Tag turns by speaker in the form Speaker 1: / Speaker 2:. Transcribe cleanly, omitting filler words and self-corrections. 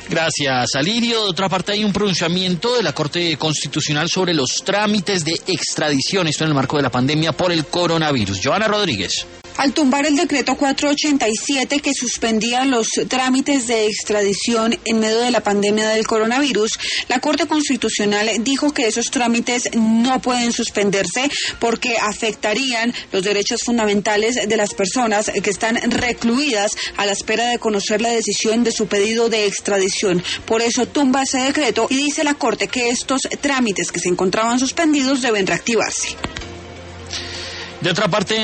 Speaker 1: Gracias, Alirio. De otra parte, hay un pronunciamiento de la Corte Constitucional sobre los trámites de extradición, esto en el marco de la pandemia por el coronavirus. Joana Rodríguez.
Speaker 2: Al tumbar el decreto 487 que suspendía los trámites de extradición en medio de la pandemia del coronavirus, la Corte Constitucional dijo que esos trámites no pueden suspenderse porque afectarían los derechos fundamentales de las personas que están recluidas a la espera de conocer la decisión de su pedido de extradición. Por eso tumba ese decreto y dice la Corte que estos trámites que se encontraban suspendidos deben reactivarse.
Speaker 1: De otra parte,